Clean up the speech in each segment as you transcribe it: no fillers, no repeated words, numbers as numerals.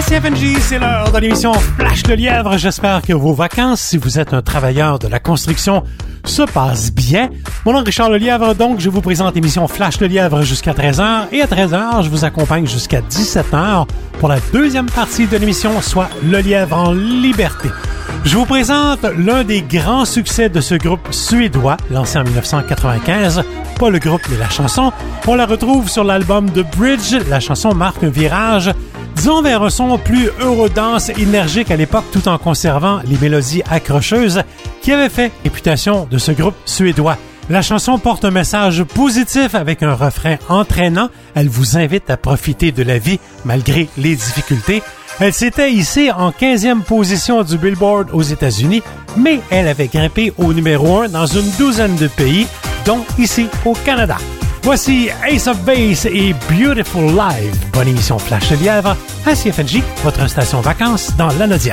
CFNJ, c'est l'heure de l'émission Flash le Lièvre. J'espère que vos vacances, si vous êtes un travailleur de la construction, se passent bien. Mon nom est Richard Lelièvre, donc je vous présente l'émission Flash le Lièvre jusqu'à 13h. Et à 13h, je vous accompagne jusqu'à 17h pour la deuxième partie de l'émission, soit Le Lièvre en liberté. Je vous présente l'un des grands succès de ce groupe suédois, lancé en 1995. Pas le groupe, mais la chanson. On la retrouve sur l'album The Bridge. La chanson marque un virage, disons, vers un son plus eurodance énergique à l'époque, tout en conservant les mélodies accrocheuses qui avaient fait réputation de ce groupe suédois. La chanson porte un message positif avec un refrain entraînant. Elle vous invite à profiter de la vie malgré les difficultés. Elle s'était hissée en 15e position du Billboard aux États-Unis, mais elle avait grimpé au numéro 1 dans une douzaine de pays, dont ici au Canada. Voici Ace of Base et Beautiful Live. Bonne émission Flash le Lièvre à CFNJ, votre station vacances dans l'Anaudière.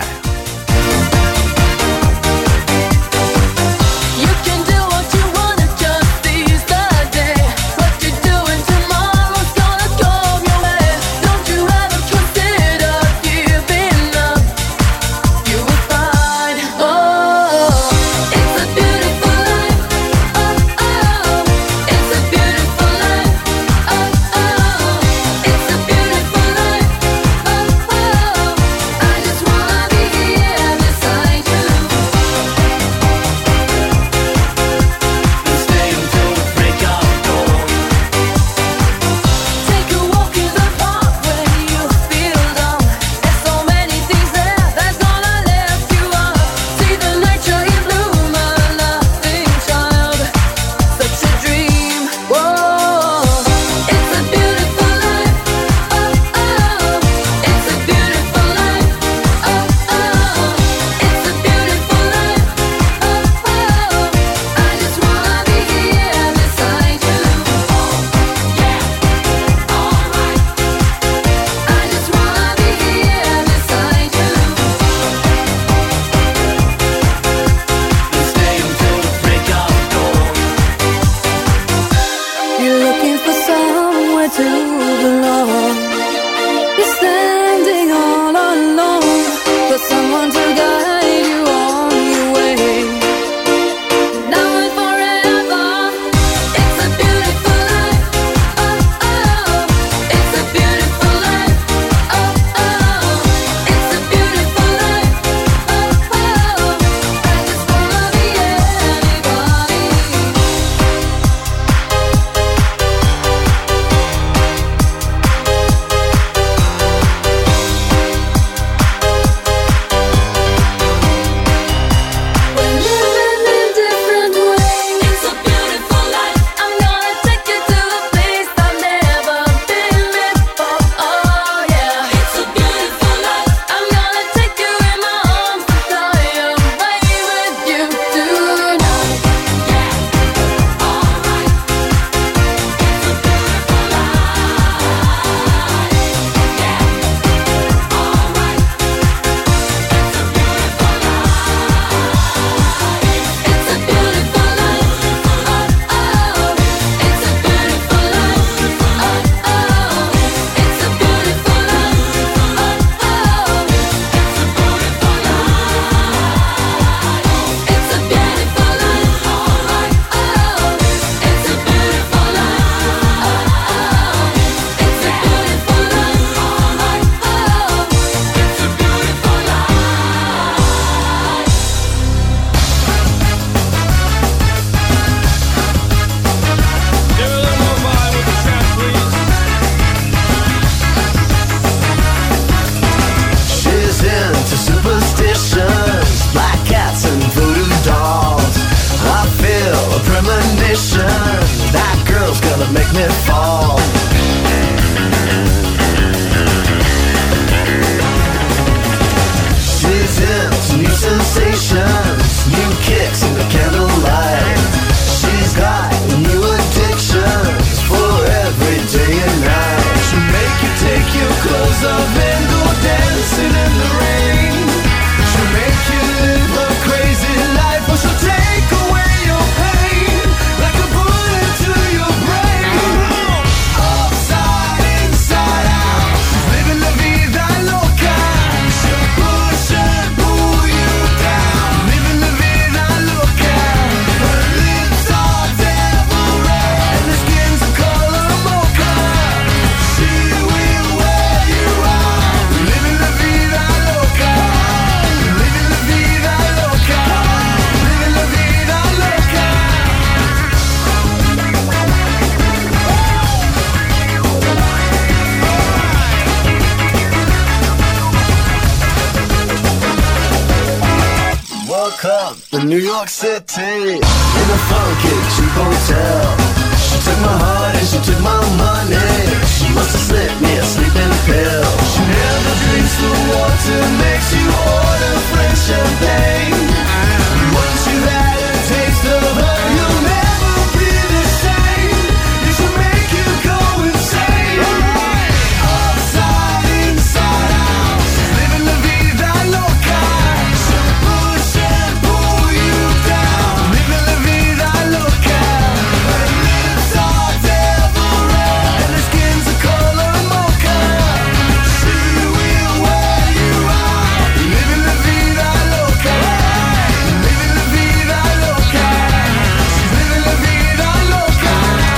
I just wanna be New York City, in a funky cheap hotel. She took my heart and she took my money. She must have slipped me a sleeping pill. She never drinks the water, makes you order French champagne. Once you've had a taste of her, you'll never be the same. It should make you go insane. Upside, inside out, she's living la vida loca. She'll push and pull you down. Living la vida loca. Her lips are devil red and her skin's the color mocha. She will wear you out. Living la vida loca. Living la vida loca. She's living la vida loca.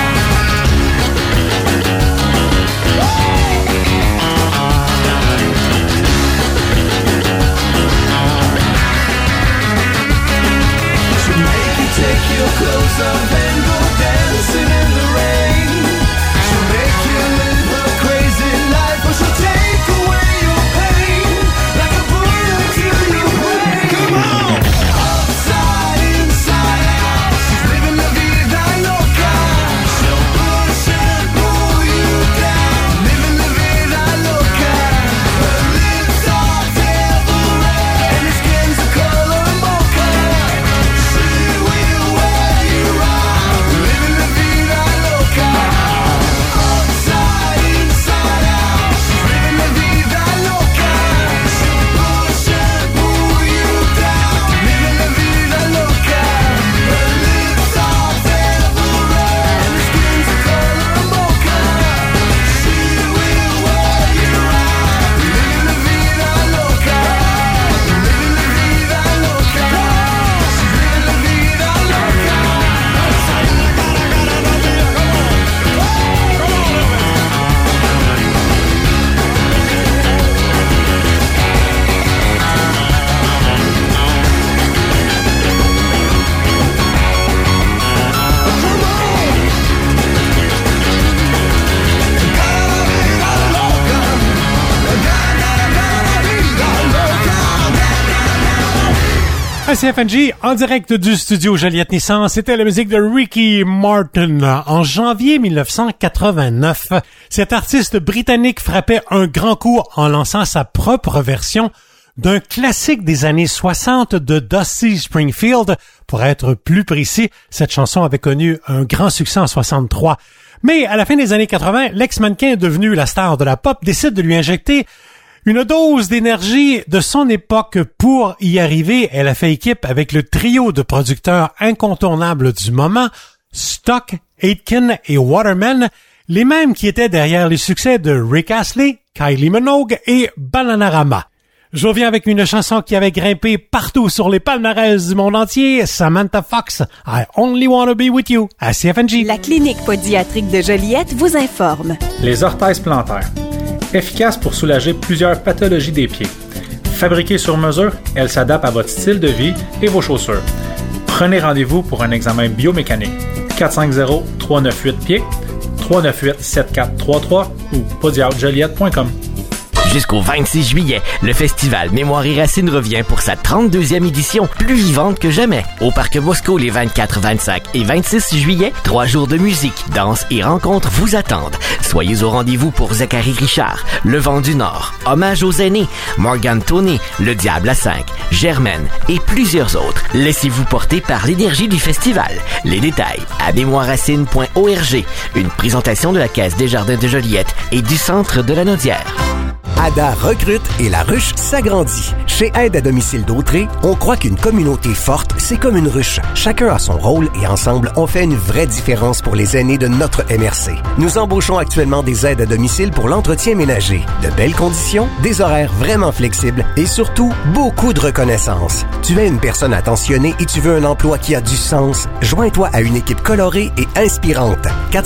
She'll make you take your clothes off and go dancing in the rain. She'll make you live her crazy life, or she'll take away your pain like a bullet to your brain. Come on! Upside, inside out, she's living la vida loca. She'll push and pull you down. Living la vida loca. Her lips are devil red and her skin's the color mocha. She will wear you out. Living la vida loca. Upside, inside out, she's living la vida loca. She'll push and pull you down. Living la vida loca. Her lips are devil red and her skin's the color mocha. She will wear you out. Living la vida loca. Living la vida loca. She's living la vida loca. À CFNJ, en direct du studio Joliette Nissan, c'était la musique de Ricky Martin. En janvier 1989, cet artiste britannique frappait un grand coup en lançant sa propre version d'un classique des années 60 de Dusty Springfield. Pour être plus précis, cette chanson avait connu un grand succès en 63. Mais à la fin des années 80, l'ex-mannequin devenu la star de la pop décide de lui injecter une dose d'énergie de son époque. Pour y arriver, elle a fait équipe avec le trio de producteurs incontournables du moment, Stock, Aitken et Waterman, les mêmes qui étaient derrière les succès de Rick Astley, Kylie Minogue et Bananarama. Je reviens avec une chanson qui avait grimpé partout sur les palmarès du monde entier, Samantha Fox, I Only Wanna Be With You, à CFNJ. La clinique podiatrique de Joliette vous informe. Les orthèses plantaires. Efficace pour soulager plusieurs pathologies des pieds. Fabriquée sur mesure, elle s'adapte à votre style de vie et vos chaussures. Prenez rendez-vous pour un examen biomécanique. 450-398-PIED, 398-7433 ou podiatrijoliette.com. Jusqu'au 26 juillet, le festival Mémoire et Racines revient pour sa 32e édition, plus vivante que jamais. Au Parc Bosco les 24, 25 et 26 juillet, 3 jours de musique, danse et rencontres vous attendent. Soyez au rendez-vous pour Zachary Richard, Le Vent du Nord, Hommage aux aînés, Morgan Toney, Le Diable à 5, Germaine et plusieurs autres. Laissez-vous porter par l'énergie du festival. Les détails à mémoireracines.org. Une présentation de la Caisse des Jardins de Joliette et du Centre de la Naudière. Ada recrute et la ruche s'agrandit. Chez Aide à domicile d'Autré, on croit qu'une communauté forte, c'est comme une ruche. Chacun a son rôle et ensemble, on fait une vraie différence pour les aînés de notre MRC. Nous embauchons actuellement des aides à domicile pour l'entretien ménager. De belles conditions, des horaires vraiment flexibles et surtout, beaucoup de reconnaissance. Tu es une personne attentionnée et tu veux un emploi qui a du sens? Joins-toi à une équipe colorée et inspirante.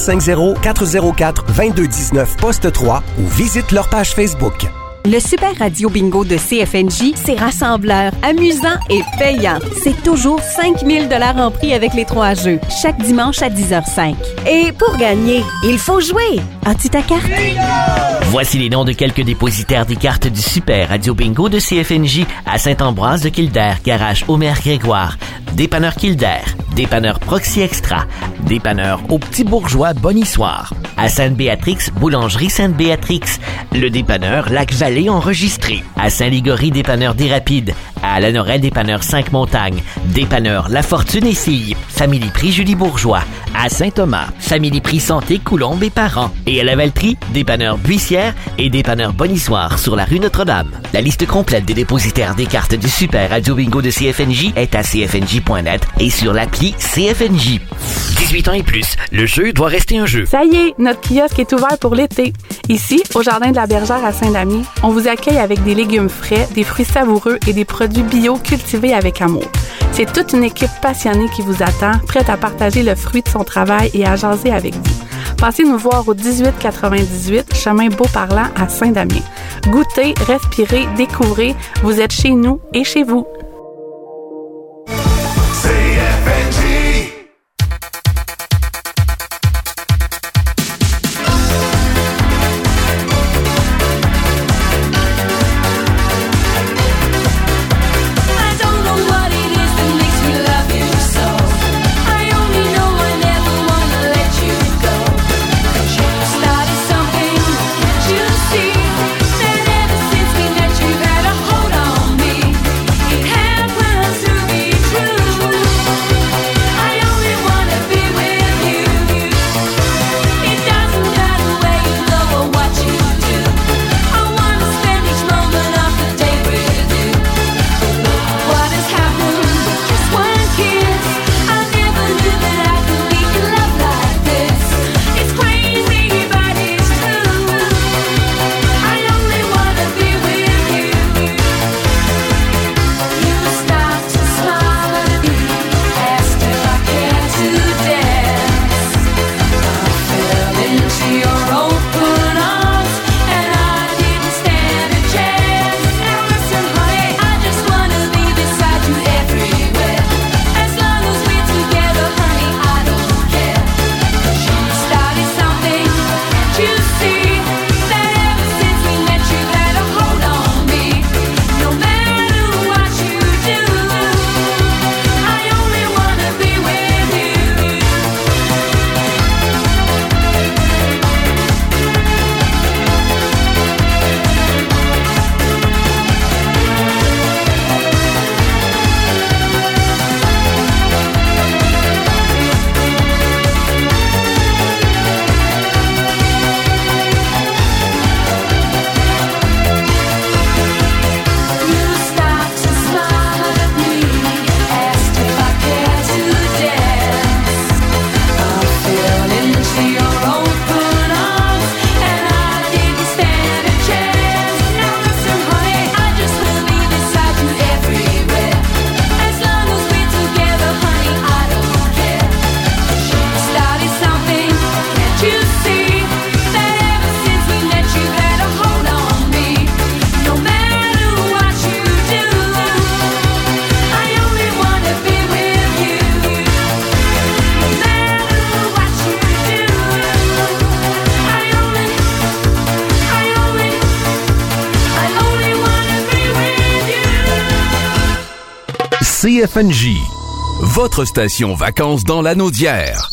450-404-2219 poste 3 ou visite leur page Facebook. Le Super Radio Bingo de CFNJ, c'est rassembleur, amusant et payant. C'est toujours 5 000 $ en prix avec les 3 jeux, chaque dimanche à 10h05. Et pour gagner, il faut jouer. As-tu ta carte? Voici les noms de quelques dépositaires des cartes du Super Radio Bingo de CFNJ à Saint-Ambroise de Kildare, Garage Omer Grégoire, Dépanneur Kildare, Dépanneur Proxy Extra, Dépanneur au Petit Bourgeois Bonissoir, à Sainte-Béatrix, Boulangerie Sainte-Béatrix, le Dépanneur Lac-Vallée enregistré, à Saint-Ligory, Dépanneur des Rapides, à La Norelle, Dépanneur 5 Montagnes, Dépanneur La Fortune et Filles, Family Prix Julie Bourgeois, à Saint-Thomas, Family Prix Santé Coulombe et Parents, et à la Valtrie, Dépanneur Buissière et Dépanneur Bonissoir sur la rue Notre-Dame. La liste complète des dépositaires des cartes du Super Radio Bingo de CFNJ est à cfnj.net et sur l'appli CFNJ. 18 ans et plus, le jeu doit rester un jeu. Ça y est, notre kiosque est ouvert pour l'été. Ici, au Jardin de la Bergère à Saint-Damier, on vous accueille avec des légumes frais, des fruits savoureux et des produits bio cultivés avec amour. C'est toute une équipe passionnée qui vous attend, prête à partager le fruit de son travail et à jaser avec vous. Passez nous voir au 1898 chemin Beauparlant à Saint-Damier. Goûtez, respirez, découvrez, vous êtes chez nous et chez vous. CFNJ, votre station vacances dans l'Anaudière.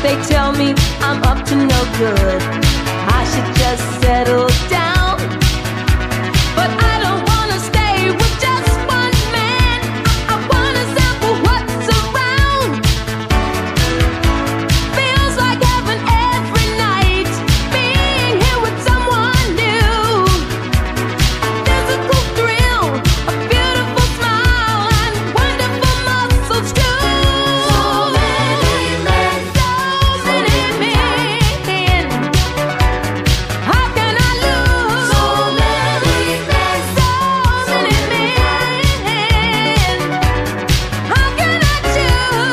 They tell me I'm up to no good. I should just settle down. But I don't wanna stay with just one man. I wanna sample what's around. Feels like heaven every night, being here with someone new. A physical thrill, a beautiful smile, and wonderful muscles too. So many men, how can I lose? So many men, how can I choose?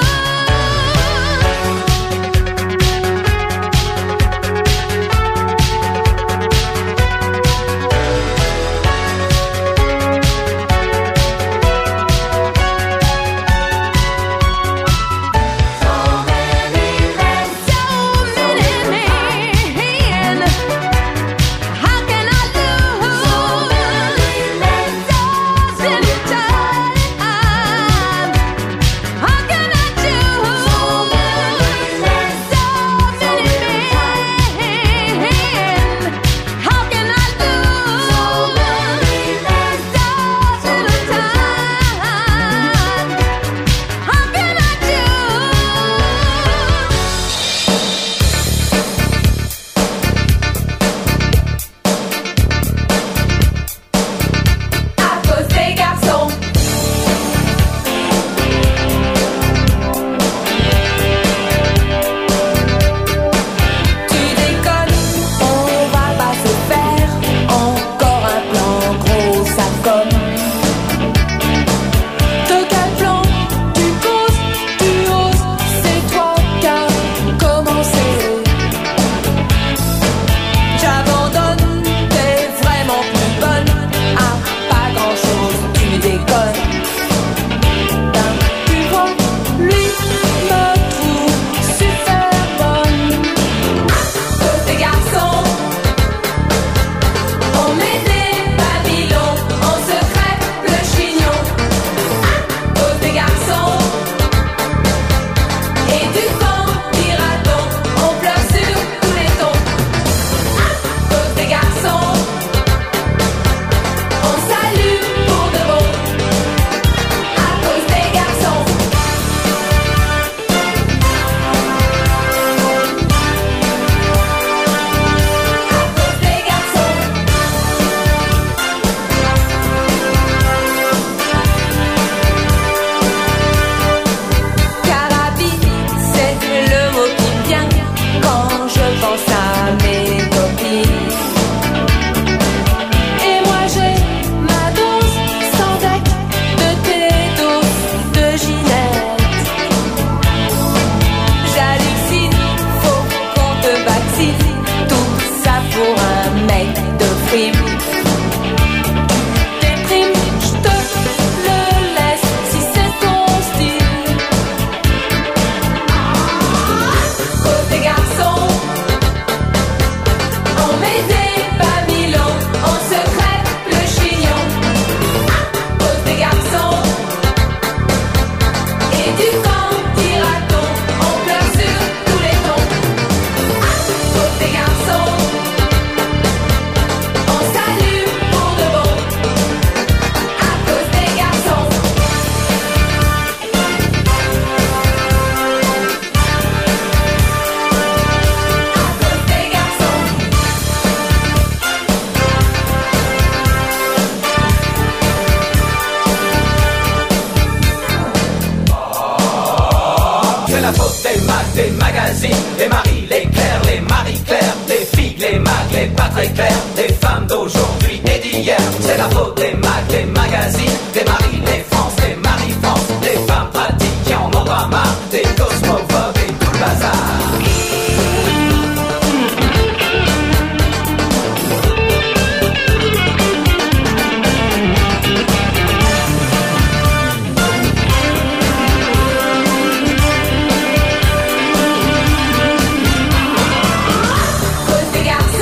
des magazines, les Marie, les Claire, les Marie-Claire, les filles, les Mag, les pas très claires, les femmes d'aujourd'hui et d'hier. C'est la faute des Mag, des magazines, des Marie, les France, les Marie-France, des femmes pratiques qui en ont pas marre, des cosmophobes et tout le bazar.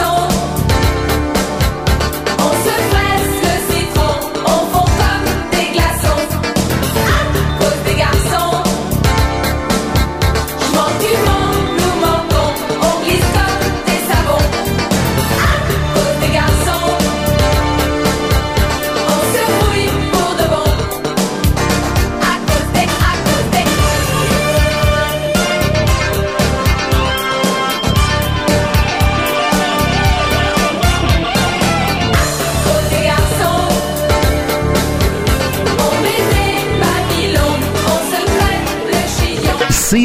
Des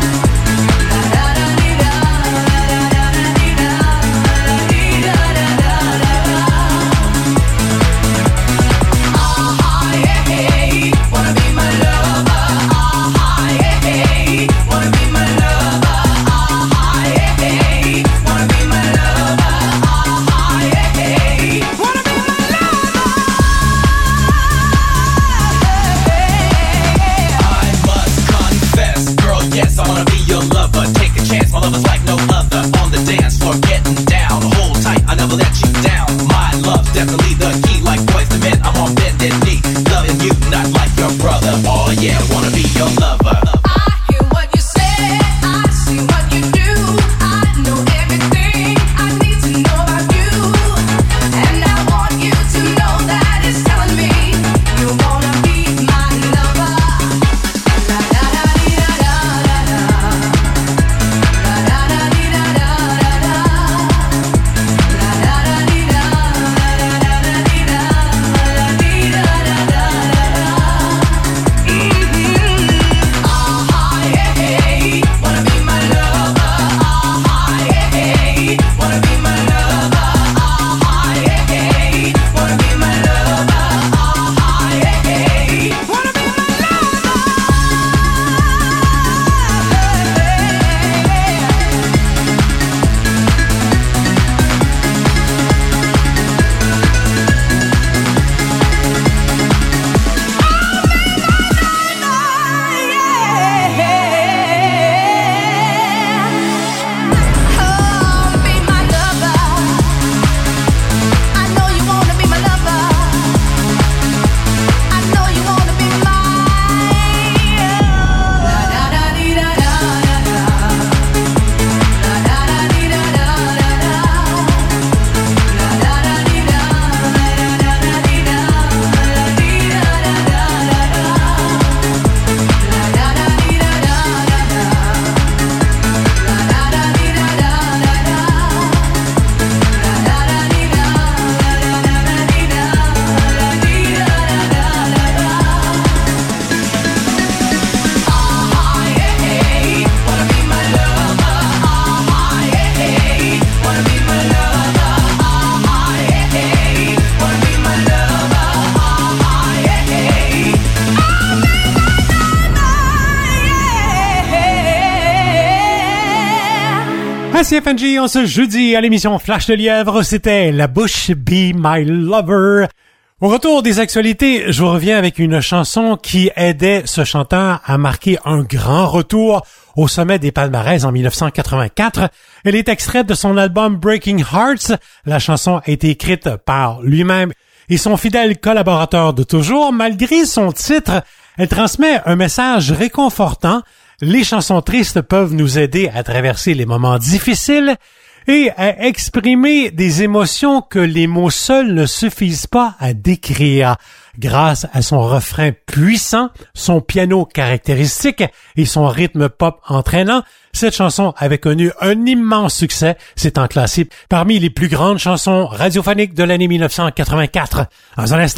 À CFNJ, on se jeudi à l'émission Flash de Lièvre, c'était La Bouche Be My Lover. Au retour des actualités, je vous reviens avec une chanson qui aidait ce chanteur à marquer un grand retour au sommet des palmarès en 1984. Elle est extraite de son album Breaking Hearts. La chanson a été écrite par lui-même et son fidèle collaborateur de toujours. Malgré son titre, elle transmet un message réconfortant. Les chansons tristes peuvent nous aider à traverser les moments difficiles et à exprimer des émotions que les mots seuls ne suffisent pas à décrire. Grâce à son refrain puissant, son piano caractéristique et son rythme pop entraînant, cette chanson avait connu un immense succès, s'étant classée parmi les plus grandes chansons radiophoniques de l'année 1984. Dans un instant,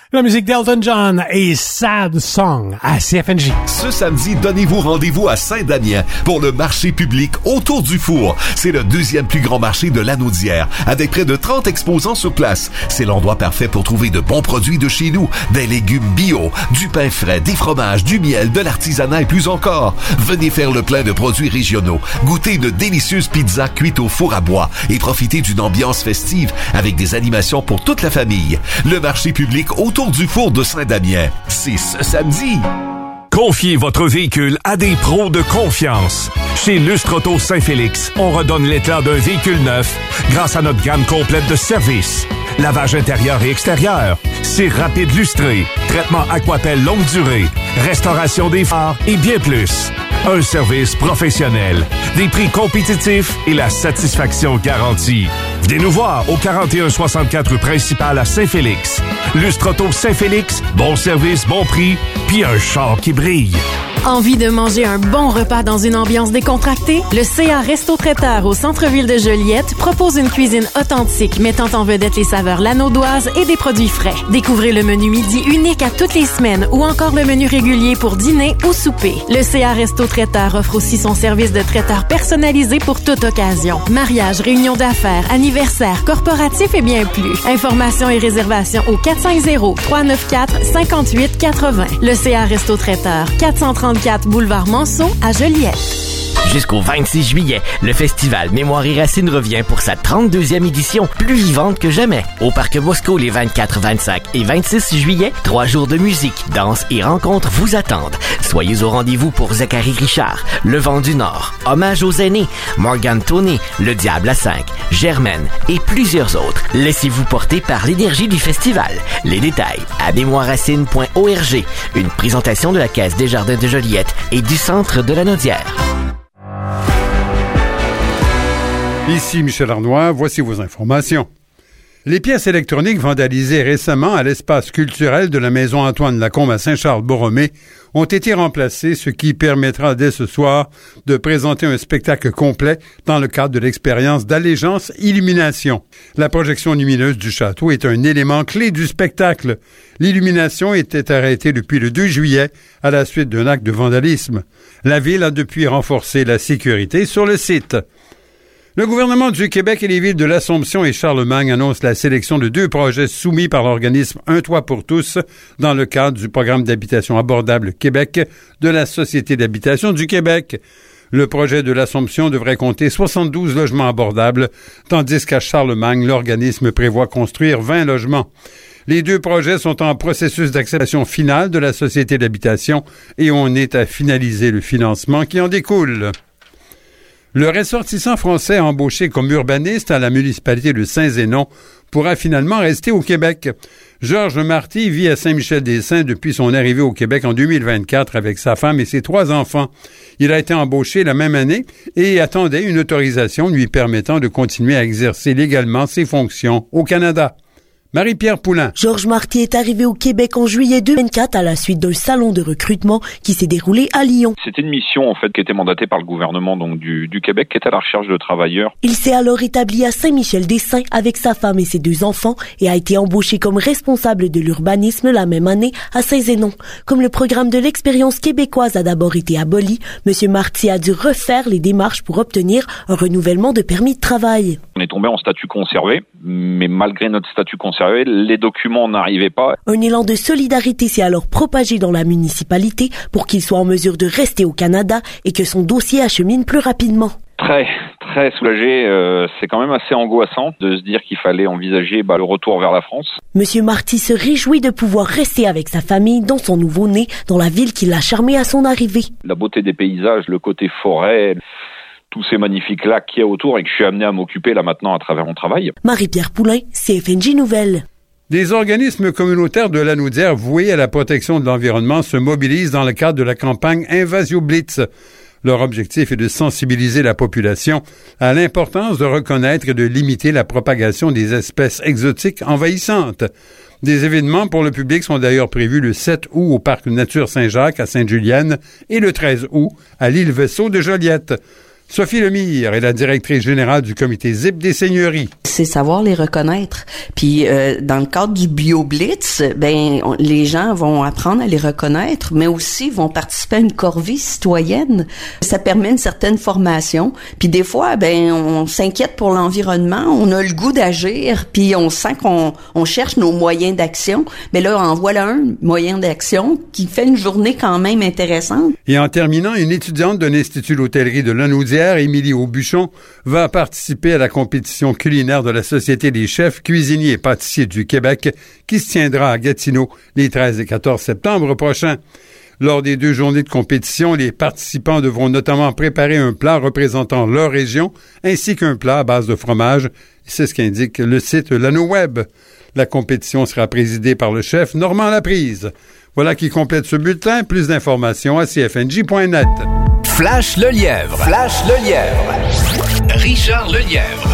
La musique d'Elton John et Sad Song à CFNJ. Ce samedi, donnez-vous rendez-vous à Saint-Damien pour le marché public Autour du Four. C'est le deuxième plus grand marché de Lanaudière, avec près de 30 exposants sur place. C'est l'endroit parfait pour trouver de bons produits de chez nous, des légumes bio, du pain frais, des fromages, du miel, de l'artisanat et plus encore. Venez faire le plein de produits régionaux, goûter une délicieuse pizza cuite au four à bois et profiter d'une ambiance festive avec des animations pour toute la famille. Le marché public Autour du Four de Saint-Damien, c'est ce samedi. Confiez votre véhicule à des pros de confiance. Chez Lustre Auto Saint-Félix, on redonne l'éclat d'un véhicule neuf grâce à notre gamme complète de services. Lavage intérieur et extérieur, cire rapide lustré, traitement Aquapel longue durée, restauration des phares et bien plus. Un service professionnel, des prix compétitifs et la satisfaction garantie. Venez nous voir au 4164 rue principale à Saint-Félix. Lustre Auto Saint-Félix, bon service, bon prix, puis un char qui brille. Envie de manger un bon repas dans une ambiance décontractée? Le CA Resto Traiteur au centre-ville de Joliette propose une cuisine authentique mettant en vedette les saveurs lanaudoises et des produits frais. Découvrez le menu midi unique à toutes les semaines ou encore le menu régulier pour dîner ou souper. Le CA Resto Traiteur offre aussi son service de traiteur personnalisé pour toute occasion. Mariage, réunion d'affaires, anniversaire, corporatif et bien plus. Informations et réservations au 450-394-5880. Le CA Resto Traiteur, 434 boulevard Manceau à Joliette. Jusqu'au 26 juillet, le festival Mémoire et Racines revient pour sa 32e édition, plus vivante que jamais. Au Parc Bosco les 24, 25 et 26 juillet, 3 jours de musique, danse et rencontres vous attendent. Soyez au rendez-vous pour Zachary Richard, Le Vent du Nord, Hommage aux aînés, Morgan Toney, Le Diable à 5, Germaine et plusieurs autres. Laissez-vous porter par l'énergie du festival. Les détails à mémoireracines.org. Une présentation de la Caisse des Jardins de Joliette et du Centre de Lanaudière. Ici Michel Arnois, voici vos informations. Les pièces électroniques vandalisées récemment à l'espace culturel de la Maison Antoine Lacombe à Saint-Charles-Borromée ont été remplacées, ce qui permettra dès ce soir de présenter un spectacle complet dans le cadre de l'expérience d'Allégeance Illumination. La projection lumineuse du château est un élément clé du spectacle. L'illumination était arrêtée depuis le 2 juillet à la suite d'un acte de vandalisme. La ville a depuis renforcé la sécurité sur le site. Le gouvernement du Québec et les villes de l'Assomption et Charlemagne annoncent la sélection de 2 projets soumis par l'organisme Un Toit pour tous dans le cadre du programme d'habitation abordable Québec de la Société d'habitation du Québec. Le projet de l'Assomption devrait compter 72 logements abordables, tandis qu'à Charlemagne, l'organisme prévoit construire 20 logements. Les 2 projets sont en processus d'acceptation finale de la Société d'habitation et on est à finaliser le financement qui en découle. Le ressortissant français embauché comme urbaniste à la municipalité de Saint-Zénon pourra finalement rester au Québec. Georges Marty vit à Saint-Michel-des-Saints depuis son arrivée au Québec en 2024 avec sa femme et ses 3 enfants. Il a été embauché la même année et attendait une autorisation lui permettant de continuer à exercer légalement ses fonctions au Canada. Marie-Pierre Poulain. Georges Marty est arrivé au Québec en juillet 2024 à la suite d'un salon de recrutement qui s'est déroulé à Lyon. C'était une mission en fait qui était mandatée par le gouvernement donc du Québec qui était à la recherche de travailleurs. Il s'est alors établi à Saint-Michel-des-Saints avec sa femme et ses 2 enfants et a été embauché comme responsable de l'urbanisme la même année à Saint-Zénon. Comme le programme de l'expérience québécoise a d'abord été aboli, M. Marty a dû refaire les démarches pour obtenir un renouvellement de permis de travail. On est tombé en statut conservé, mais malgré notre statut conservé, les documents n'arrivaient pas. Un élan de solidarité s'est alors propagé dans la municipalité pour qu'il soit en mesure de rester au Canada et que son dossier achemine plus rapidement. Très soulagé. C'est quand même assez angoissant de se dire qu'il fallait envisager le retour vers la France. Monsieur Marty se réjouit de pouvoir rester avec sa famille dans son nouveau-né, dans la ville qui l'a charmé à son arrivée. La beauté des paysages, le côté forêt, tous ces magnifiques lacs qu'il y a autour et que je suis amené à m'occuper là maintenant à travers mon travail. Marie-Pierre Poulain, CFNJ Nouvelles. Des organismes communautaires de Lanaudière voués à la protection de l'environnement se mobilisent dans le cadre de la campagne Invasio Blitz. Leur objectif est de sensibiliser la population à l'importance de reconnaître et de limiter la propagation des espèces exotiques envahissantes. Des événements pour le public sont d'ailleurs prévus le 7 août au Parc Nature Saint-Jacques à Sainte-Julienne et le 13 août à l'île Vaisseau de Joliette. Sophie Lemire est la directrice générale du comité ZIP des seigneuries. C'est savoir les reconnaître. Puis dans le cadre du BioBlitz, les gens vont apprendre à les reconnaître, mais aussi vont participer à une corvée citoyenne. Ça permet une certaine formation. Puis des fois, on s'inquiète pour l'environnement, on a le goût d'agir, puis on sent qu'on cherche nos moyens d'action. Mais là, en voilà un moyen d'action qui fait une journée quand même intéressante. Et en terminant, une étudiante d'un institut d'hôtellerie de Lanaudière, Émilie Aubuchon, va participer à la compétition culinaire de la Société des chefs, cuisiniers et pâtissiers du Québec qui se tiendra à Gatineau les 13 et 14 septembre prochains. Lors des 2 journées de compétition, les participants devront notamment préparer un plat représentant leur région ainsi qu'un plat à base de fromage. C'est ce qu'indique le site LanoWeb. La compétition sera présidée par le chef Normand Laprise. Voilà qui complète ce bulletin. Plus d'informations à cfnj.net. Flash le lièvre. Flash le lièvre. Richard Lelièvre.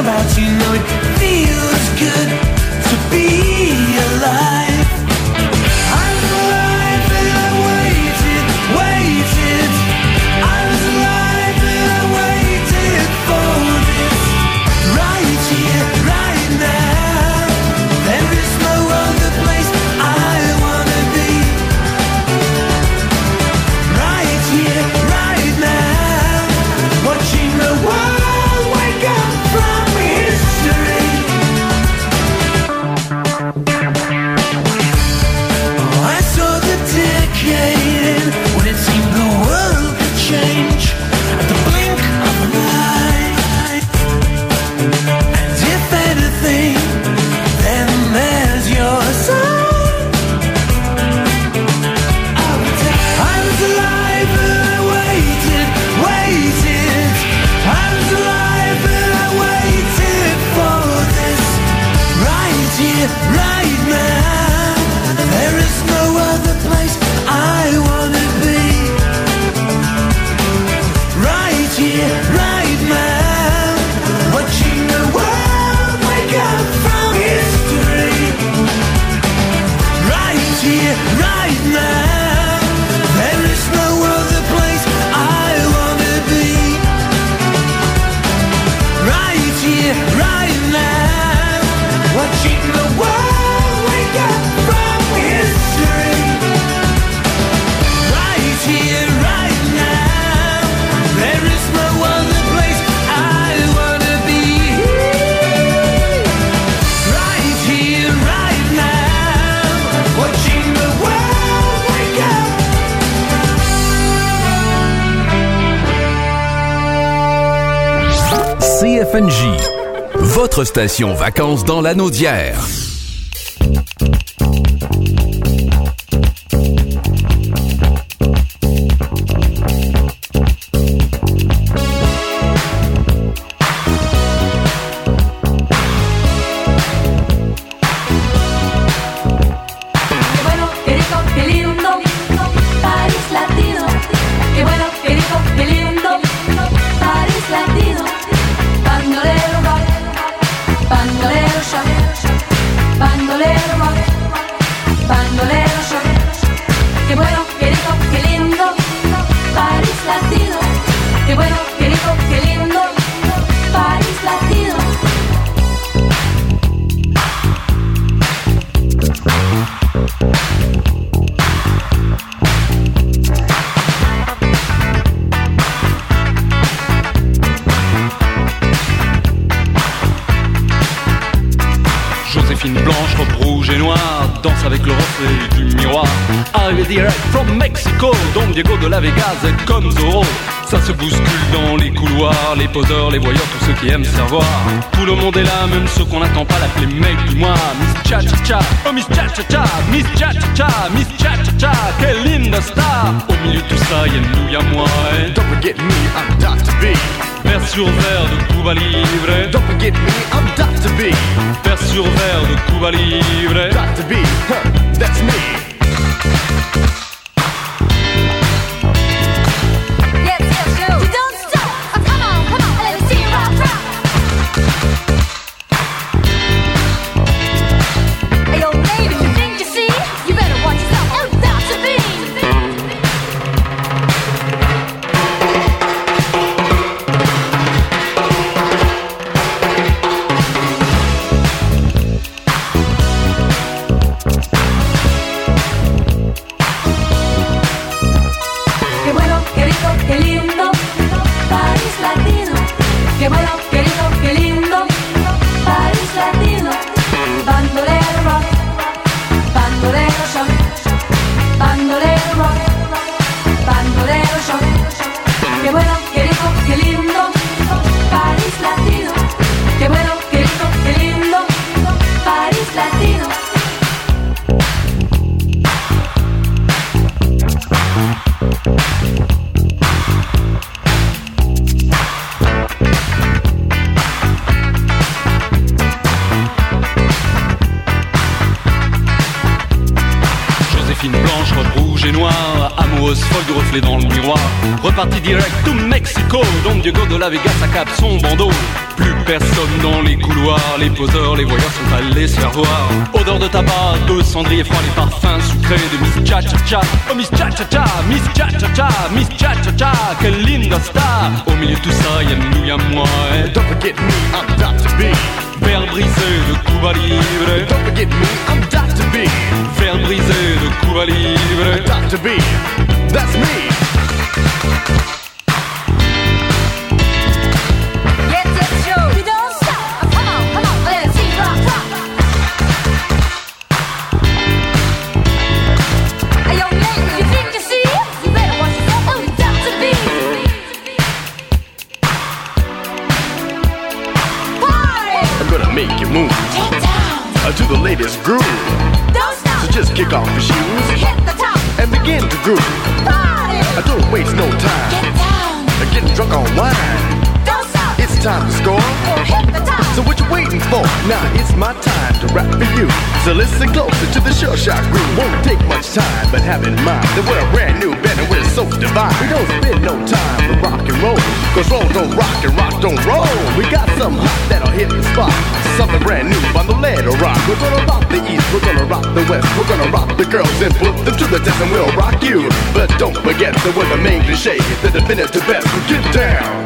about you, know it feels good to be alive. I'm alive and I waited. I was alive and I waited for this. Right here, right now. There is no other place I wanna be. Right here, right now. Watching the world wake up from history. I saw the decade end when it seemed the world could change at the blink of an eye. And if anything, then there's your sign. I was alive and I waited. I was alive and I waited for this. Right here, right now. There is no other place I wanna be. Right here, right now. Watching the world wake up from history. Right here, right now. There is no other place I wanna be. Right here, right now. Watching the world wake up from history. Right here, right now. There is no other place I wanna be. Right here, right now. Watching the world wake up. CFNJ, votre station vacances dans l'anneau d'hier. Qué rico, qué lindo, París latino. Qué bueno, qué rico, qué lindo, París latino. Bandolero va, bandolero ya, bandolero va, bandolero ya. Qué bueno, qué rico, qué lindo, París latino. Qué bueno, qué rico, qué lindo, París latino. Joséphine blanche, robe rouge et noire, danse avec le reflet du miroir. Arrivé direct from Mexico, Don Diego de la Vegas est comme Zorro. Ça se bouscule dans les couloirs, les poseurs, les voyeurs, tous ceux qui aiment se faire voir. Tout le monde est là, même ceux qu'on n'attend pas, l'appeler mec du mois. Miss Cha Cha Cha, oh Miss Cha Cha Cha, Miss Cha Cha Cha, Miss Cha Cha Cha, quelle linda star. Au milieu de tout ça, y'a nous, y'a moi. Don't forget me, I'm Dr. B. Vers sur verre de Cuba Libre. Don't forget me, I'm Dr. B. Vers sur verre de Cuba Libre. Dr. B, that's me. Yes, yes, yo. You don't stop. Oh, come on, let me see you rock, rock. Hey, yo, baby, you think you see? You better watch yourself. Oh, Dr. B. amoureuse folle du reflet dans le miroir. Reparti direct to Mexico, Don Diego de la Vega, ça capte son bandeau. Plus personne dans les couloirs, les poseurs, les voyeurs sont allés se faire voir. Odeur de tabac, de cendrier froid, les parfums sucrés de Miss Cha-Cha-Cha. Oh Miss Cha-Cha-Cha, Miss Cha-Cha-Cha, Miss Cha-Cha-Cha, quelle linda star. Au milieu de tout ça, y'a nous, y'a moi. Don't forget me, I'm Dr. B. Verre brisé de Cuba Libre. Don't forget me, I'm Dr. B. Verre brisé de Cuba Libre. Dr. B, that's me. Make you move to the latest groove. Don't stop. So just kick off your shoes, hit the top, and begin to groove. Party. Don't waste no time. Get down. Getting drunk on wine. Don't stop. It's time to score. Hit the top. So what you waiting for? Now it's my time to rap for you. So listen closer to the Sure Shot groove. Won't take much time, but have in mind that we're a brand new band and we're so divine. We don't spend no time for rock and roll, 'cause roll don't rock and rock don't roll. We got some hot that'll hit the spot. Something brand new on the ladder rock. We're gonna rock the east, we're gonna rock the west. We're gonna rock the girls and put them to the test, and we'll rock you. But don't forget that we're the main cliche, the definitive best. So get down.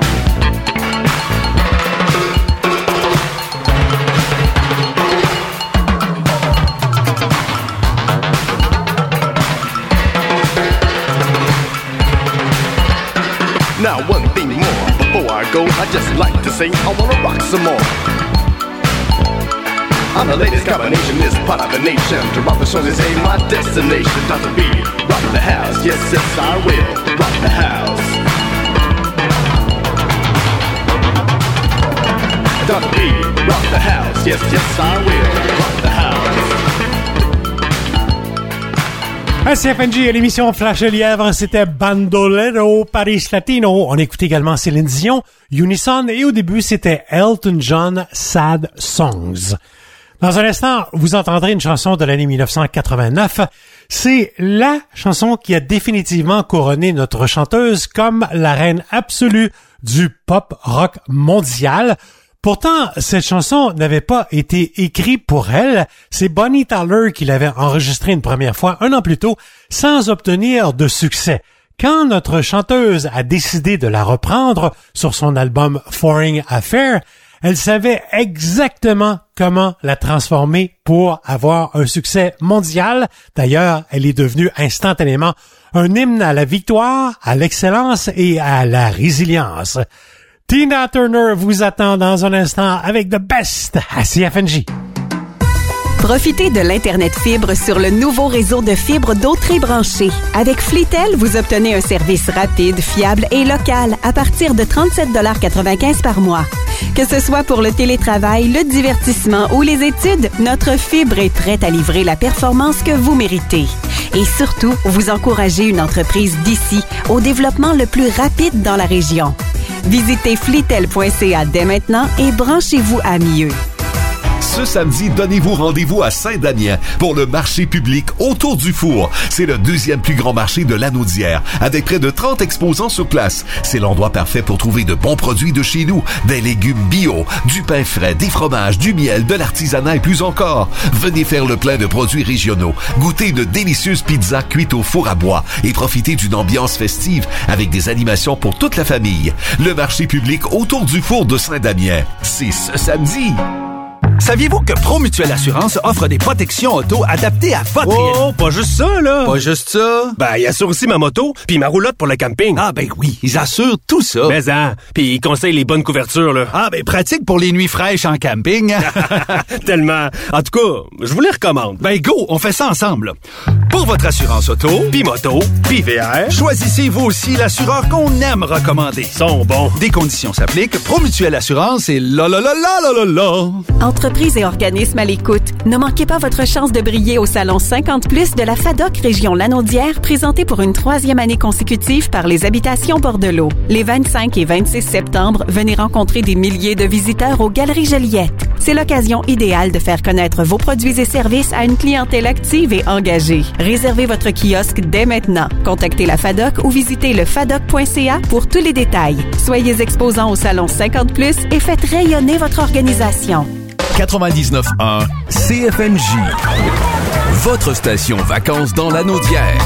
Now one thing more, before I go, I just like to say I wanna rock some more. I'm the latest combination, this part of the nation. To rock the show is ain't my destination. Dr. B, rock the house, yes, yes, I will rock the house. Dr. B, rock the house, yes, yes, I will rock the house. À CFNJ, à l'émission Flash de Lièvre, c'était Bandolero Paris Latino. On écoute également Céline Dion, Unison, et au début, c'était Elton John, Sad Songs. Dans un instant, vous entendrez une chanson de l'année 1989. C'est la chanson qui a définitivement couronné notre chanteuse comme la reine absolue du pop rock mondial. Pourtant, cette chanson n'avait pas été écrite pour elle. C'est Bonnie Tyler qui l'avait enregistrée une première fois un an plus tôt, sans obtenir de succès. Quand notre chanteuse a décidé de la reprendre sur son album Foreign Affair, elle savait exactement comment la transformer pour avoir un succès mondial. D'ailleurs, elle est devenue instantanément un hymne à la victoire, à l'excellence et à la résilience. Tina Turner vous attend dans un instant avec The Best à CFNJ. Profitez de l'Internet fibre sur le nouveau réseau de fibre d'Autrey branché. Avec Flitel, vous obtenez un service rapide, fiable et local à partir de 37,95 $ par mois. Que ce soit pour le télétravail, le divertissement ou les études, notre fibre est prête à livrer la performance que vous méritez. Et surtout, vous encouragez une entreprise d'ici au développement le plus rapide dans la région. Visitez flitel.ca dès maintenant et branchez-vous à mieux. Ce samedi, donnez-vous rendez-vous à Saint-Damien pour le marché public Autour du Four. C'est le deuxième plus grand marché de Lanaudière, avec près de 30 exposants sur place. C'est l'endroit parfait pour trouver de bons produits de chez nous, des légumes bio, du pain frais, des fromages, du miel, de l'artisanat et plus encore. Venez faire le plein de produits régionaux, goûter une délicieuse pizza cuite au four à bois et profiter d'une ambiance festive avec des animations pour toute la famille. Le marché public Autour du Four de Saint-Damien, c'est ce samedi. Saviez-vous que ProMutuelle Assurance offre des protections auto adaptées à votre réalité? Oh, pas juste ça, là! Pas juste ça? Ben, ils assurent aussi ma moto puis ma roulotte pour le camping. Ah, ben oui, ils assurent tout ça. Mais puis ils conseillent les bonnes couvertures, là. Ah, ben pratique pour les nuits fraîches en camping. Tellement. En tout cas, je vous les recommande. Ben go, on fait ça ensemble. Pour votre assurance auto, puis moto, puis VR, choisissez vous aussi l'assureur qu'on aime recommander. Ils sont bons. Des conditions s'appliquent. ProMutuelle Assurance et la. Entreprises et organismes à l'écoute, ne manquez pas votre chance de briller au Salon 50+ de la FADOC Région Lanaudière, présenté pour une 3e année consécutive par les Habitations Bordelot. Les 25 et 26 septembre, venez rencontrer des milliers de visiteurs aux Galeries Joliette. C'est l'occasion idéale de faire connaître vos produits et services à une clientèle active et engagée. Réservez votre kiosque dès maintenant. Contactez la FADOC ou visitez le fadoc.ca pour tous les détails. Soyez exposants au Salon 50+, et faites rayonner votre organisation. 99.1 CFNJ. Votre station vacances dans l'Anaudière.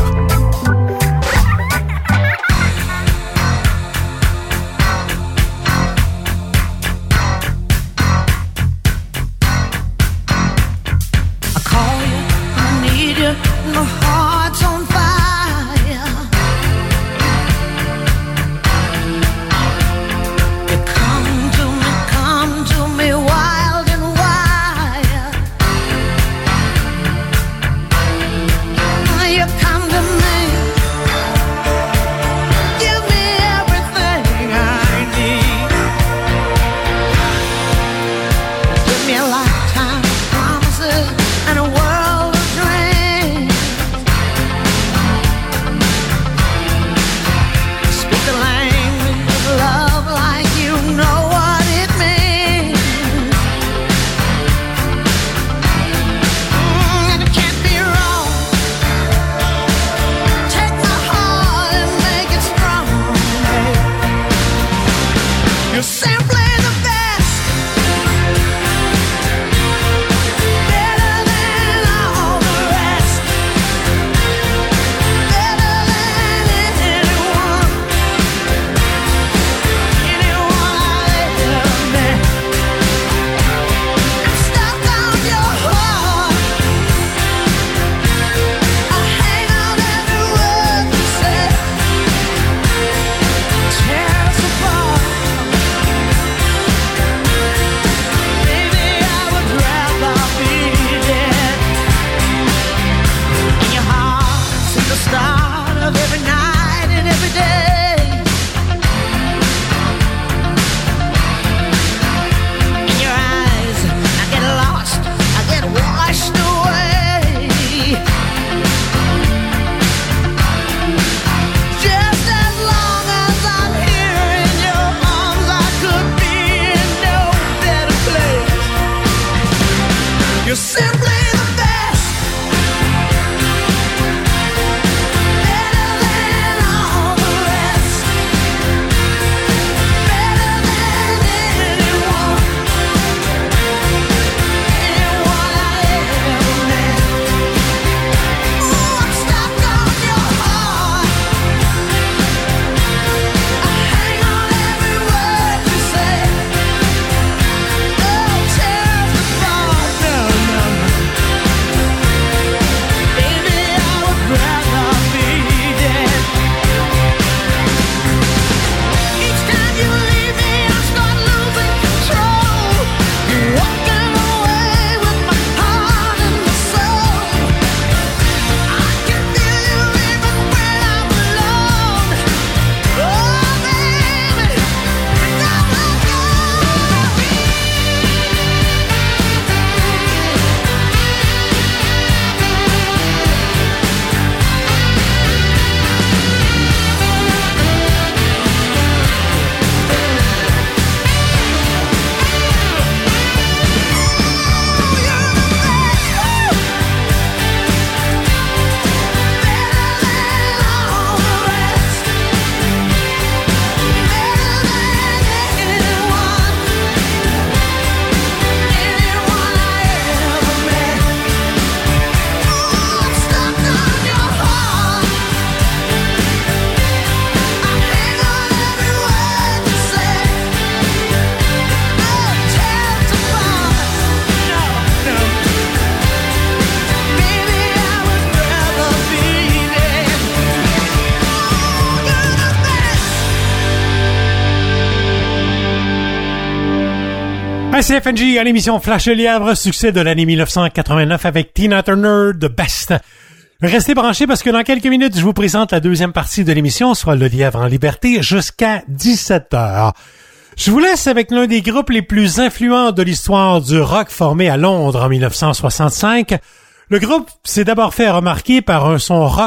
CFNJ à l'émission Flash le Lièvre, succès de l'année 1989 avec Tina Turner, The Best. Restez branchés parce que dans quelques minutes, je vous présente la deuxième partie de l'émission, soit le Lièvre en liberté, jusqu'à 17h. Je vous laisse avec l'un des groupes les plus influents de l'histoire du rock formé à Londres en 1965. Le groupe s'est d'abord fait remarquer par un son rock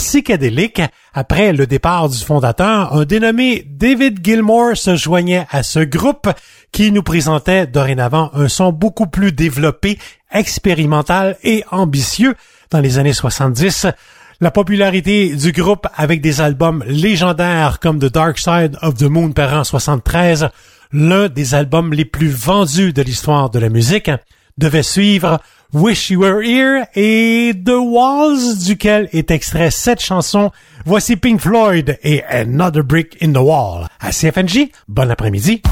psychédélique. Après le départ du fondateur, un dénommé David Gilmour se joignait à ce groupe qui nous présentait dorénavant un son beaucoup plus développé, expérimental et ambitieux. Dans les années 70, la popularité du groupe avec des albums légendaires comme The Dark Side of the Moon par an 73, l'un des albums les plus vendus de l'histoire de la musique, devait suivre Wish You Were Here et The Walls, duquel est extrait cette chanson. Voici Pink Floyd et Another Brick in the Wall. À CFNJ, bon après-midi.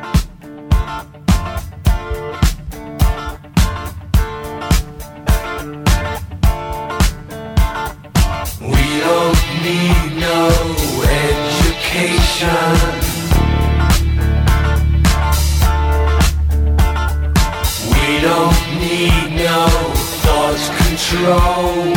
We don't need no education. We don't need no thought control.